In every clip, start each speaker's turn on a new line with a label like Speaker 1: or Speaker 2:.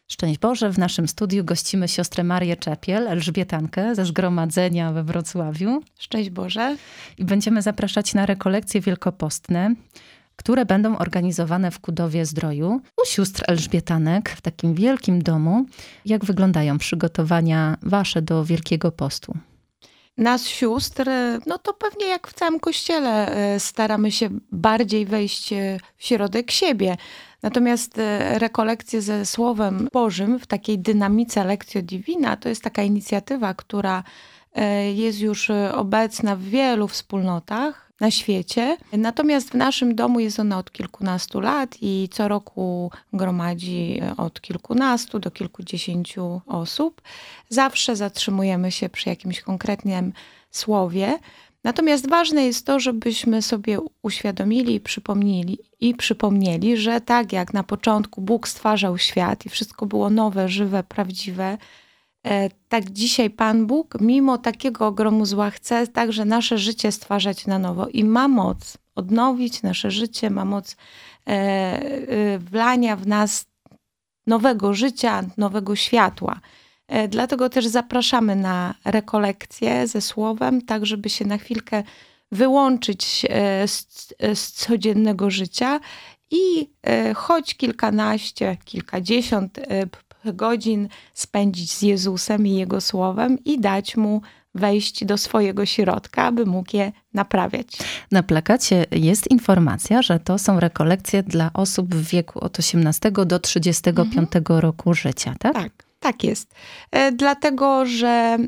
Speaker 1: Szczęść Boże, w naszym studiu gościmy siostrę Marię Czepiel, Elżbietankę ze zgromadzenia we Wrocławiu.
Speaker 2: Szczęść Boże.
Speaker 1: I będziemy zapraszać na rekolekcje wielkopostne, które będą organizowane w Kudowie-Zdroju u sióstr Elżbietanek w takim wielkim domu. Jak wyglądają przygotowania wasze do Wielkiego Postu?
Speaker 2: Nas sióstr, no to pewnie jak w całym kościele staramy się bardziej wejść w środek siebie. Natomiast rekolekcje ze Słowem Bożym w takiej dynamice Lectio Divina to jest taka inicjatywa, która jest już obecna w wielu wspólnotach na świecie. Natomiast w naszym domu jest ona od kilkunastu lat i co roku gromadzi od kilkunastu do kilkudziesięciu osób. Zawsze zatrzymujemy się przy jakimś konkretnym słowie. Natomiast ważne jest to, żebyśmy sobie uświadomili i przypomnieli, że tak jak na początku Bóg stwarzał świat i wszystko było nowe, żywe, prawdziwe, tak dzisiaj Pan Bóg, mimo takiego ogromu zła, chce także nasze życie stwarzać na nowo i ma moc odnowić nasze życie, ma moc wlania w nas nowego życia, nowego światła. Dlatego też zapraszamy na rekolekcje ze Słowem, tak żeby się na chwilkę wyłączyć z codziennego życia i choć kilkanaście, kilkadziesiąt godzin spędzić z Jezusem i Jego Słowem i dać Mu wejść do swojego środka, aby mógł je naprawiać.
Speaker 1: Na plakacie jest informacja, że to są rekolekcje dla osób w wieku od 18 do 35 roku życia, tak?
Speaker 2: Tak jest. Dlatego, że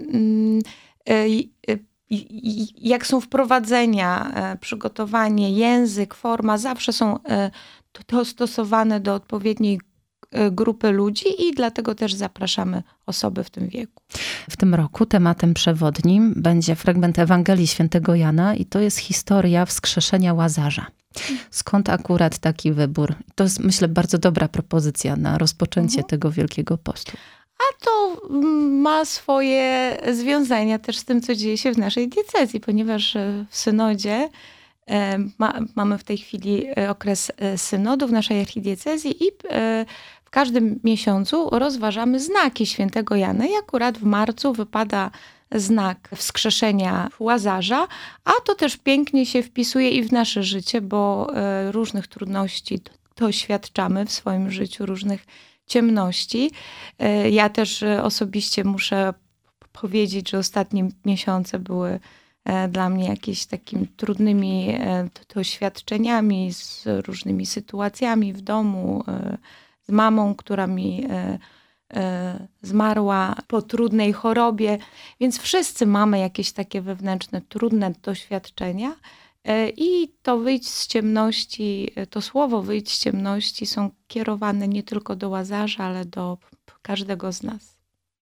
Speaker 2: jak są wprowadzenia, przygotowanie, język, forma, zawsze są dostosowane do odpowiedniej grupy ludzi i dlatego też zapraszamy osoby w tym wieku.
Speaker 1: W tym roku tematem przewodnim będzie fragment Ewangelii Świętego Jana i to jest historia wskrzeszenia Łazarza. Skąd akurat taki wybór? To jest, myślę, bardzo dobra propozycja na rozpoczęcie tego Wielkiego Postu.
Speaker 2: A to ma swoje związania też z tym, co dzieje się w naszej diecezji, ponieważ w synodzie mamy w tej chwili okres synodu w naszej archidiecezji i w każdym miesiącu rozważamy znaki Świętego Jana i akurat w marcu wypada znak wskrzeszenia Łazarza, a to też pięknie się wpisuje i w nasze życie, bo różnych trudności doświadczamy w swoim życiu, różnych ciemności. Ja też osobiście muszę powiedzieć, że ostatnie miesiące były dla mnie jakimiś takimi trudnymi doświadczeniami z różnymi sytuacjami w domu, z mamą, która mi zmarła po trudnej chorobie. Więc wszyscy mamy jakieś takie wewnętrzne, trudne doświadczenia. I to wyjść z ciemności, to słowo wyjść z ciemności są kierowane nie tylko do Łazarza, ale do każdego z nas.